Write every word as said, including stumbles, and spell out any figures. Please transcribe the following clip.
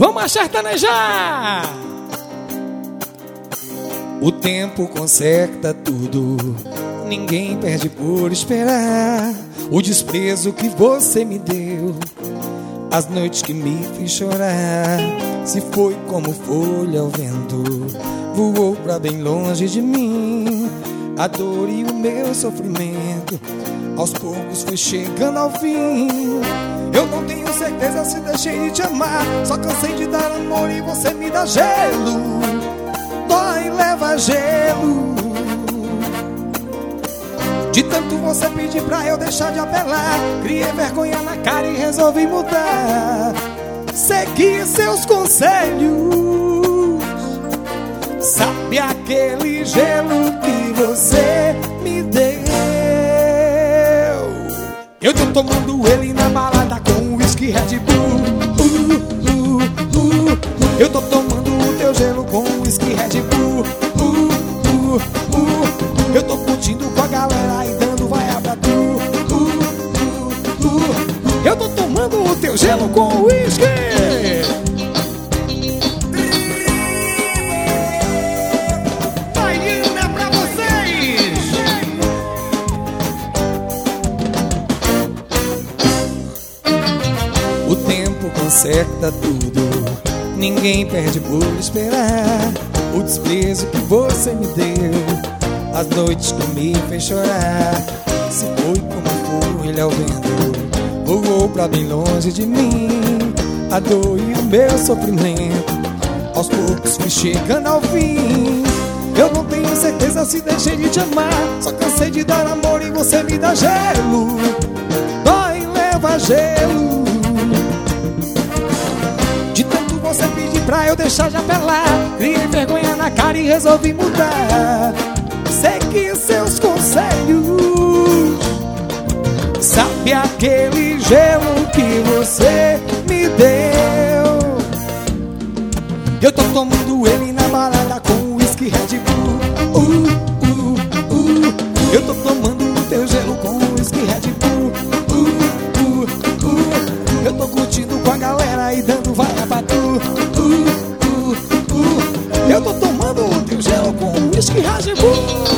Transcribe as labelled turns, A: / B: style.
A: Vamos acertanejar! O tempo conserta tudo, ninguém perde por esperar. O desprezo que você me deu, as noites que me fez chorar. Se foi como folha ao vento, voou pra bem longe de mim. A dor e o meu sofrimento aos poucos foi chegando ao fim. Eu não tenho certeza se deixei de te amar, só cansei de dar amor e você me dá gelo. Dói, leva gelo. De tanto você pedir pra eu deixar de apelar, criei vergonha na cara e resolvi mudar. Segui seus conselhos. Sabe aquele gelo que você me deu? Eu tô tomando ele na balada com whisky Red Bull. uh, uh, uh. Eu tô tomando o teu gelo com whisky Red Bull. uh, uh, uh. Eu tô curtindo com a galera e dando vaia pra tu. uh, uh, uh. Eu tô tomando o teu gelo com whisky. O tempo conserta tudo, ninguém perde por esperar. O desprezo que você me deu, as noites que me fez chorar. Se foi como folha ao vento, voou pra bem longe de mim. A dor e o meu sofrimento aos poucos fui chegando ao fim. Eu não tenho certeza se deixei de te amar, só cansei de dar amor e você me dá gelo. Dói, leva gelo. De tanto você pedir pra eu deixar de apelar, criei vergonha na cara e resolvi mudar. Segui seus conselhos. Sabe aquele gelo que você me deu? Eu tô tomando ele na balada com whisky Red Bull. uh, uh, uh. Eu tô tomando o teu gelo com whisky Red Bull. uh, uh, uh. Eu tô curtindo com a galera e dando vaia pra tu. uh, uh, uh. Eu tô tomando o teu gelo com whisky Red Bull.